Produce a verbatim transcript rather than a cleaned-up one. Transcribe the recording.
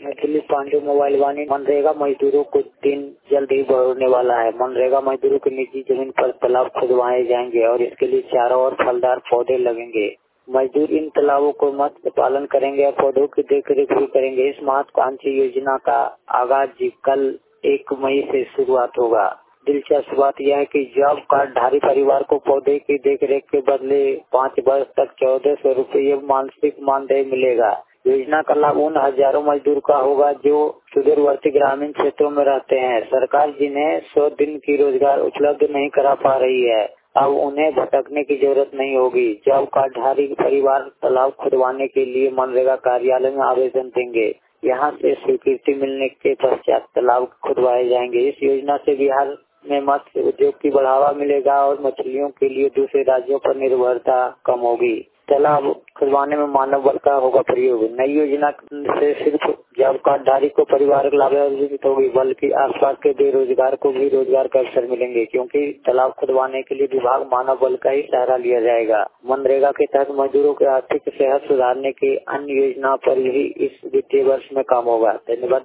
मैं दिलीप पांडे मोबाइल वाणी। मनरेगा मजदूरों को दिन जल्द ही बढ़ने वाला है। मनरेगा मजदूरों की निजी जमीन पर तालाब खुदवाए जाएंगे और इसके लिए चारों ओर फलदार पौधे लगेंगे। मजदूर इन तालाबों को मत्स्य पालन करेंगे और पौधों की देखरेख भी करेंगे। इस महत्वाकांक्षी योजना का आगाज कल एक मई से शुरुआत होगा। दिलचस्प बात यह है कि जॉब कार्डधारी परिवार को पौधे की देखरेख के बदले पाँच वर्ष तक चौदह सौ रूपये मानसिक मानदेय मिलेगा। योजना का लाभ उन हजारों मजदूर का होगा जो सुदूरवर्ती ग्रामीण क्षेत्रों में रहते हैं। सरकार जिन्हें सौ दिन की रोजगार उपलब्ध नहीं करा पा रही है, अब उन्हें भटकने की जरूरत नहीं होगी। जॉब कार्डधारी परिवार तालाब खुदवाने के लिए मनरेगा कार्यालय में आवेदन देंगे। यहाँ से स्वीकृति मिलने के पश्चात तालाब खुदवाए जाएंगे। इस योजना से बिहार में मत्स्य उद्योग की बढ़ावा मिलेगा और मछलियों के लिए दूसरे राज्यों पर निर्भरता कम होगी। तालाब खुदवाने में मानव बल का होगा प्रयोग। नई योजना से सिर्फ जॉब कार्डधारी को परिवार का लाभ अर्जित होगी, बल्कि आसपास के बेरोजगार को भी रोजगार के अवसर मिलेंगे, क्योंकि तालाब खुदवाने के लिए विभाग मानव बल का ही सहारा लिया जाएगा। मनरेगा के तहत मजदूरों की आर्थिक सेहत सुधारने की अन्य योजना पर भी इस वित्तीय वर्ष में काम होगा। धन्यवाद।